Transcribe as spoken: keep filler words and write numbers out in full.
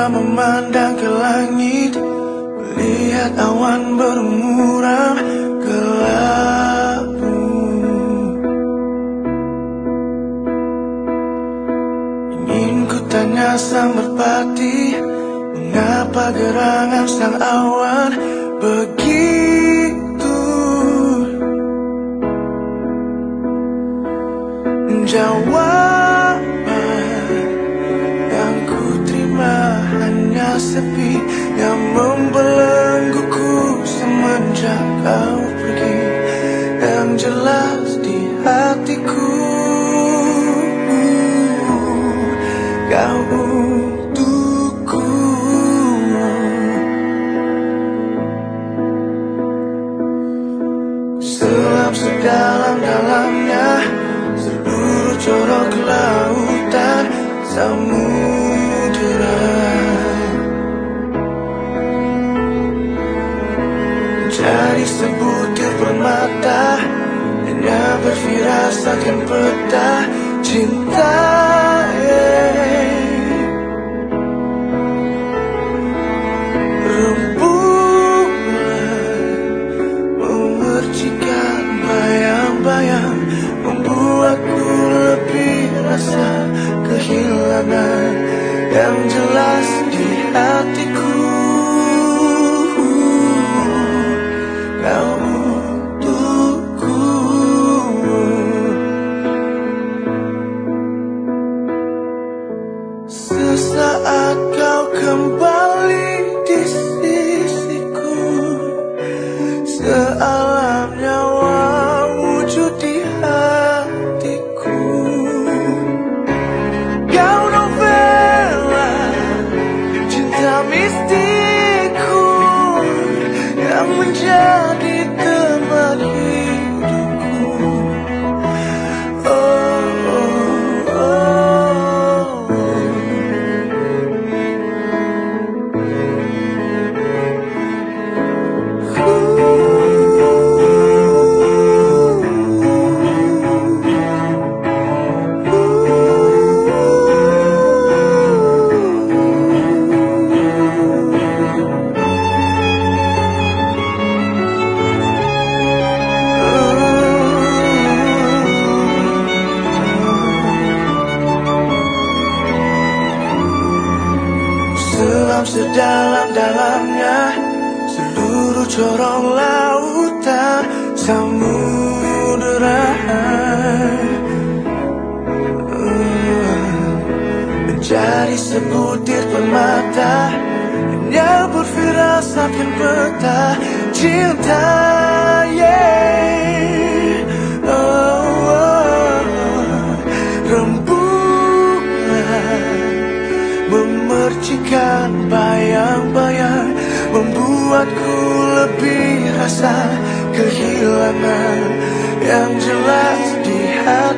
Terpesona memandang ke langit, melihat awan bermuram kelabu. Ingin ku tanya sang merpati, mengapa gerangan sang awan begitu? Jawaban yang ku terima hanya sepi yang membelengguku semenjak kau pergi. Yang jelas di hatiku kau untukku. Selam sedalam-dalamnya seluruh corok lautan samudera, mencari sebutir permata, hanya berfirasatkan peta cinta. Rembulan memercikan bayang-bayang, membuatku lebih rasa kehilangan. Yang jelas di hatiku kau untukku. Sesaat kau kembali di sisiku, sealam nyawa wujud di hatiku. Kau novela cinta mistikku yang menjadi teman hidupku. Oh, oh, oh. Selam sedalam-dalamnya seluruh corong lautan samudera, mencari sebutir permata, hanya berfirasatkan peta cinta. Yeah. Oh, oh. Rembulan memercikan bayang-bayang, membuatku lebih rasa kehilangan. Yang jelas di hati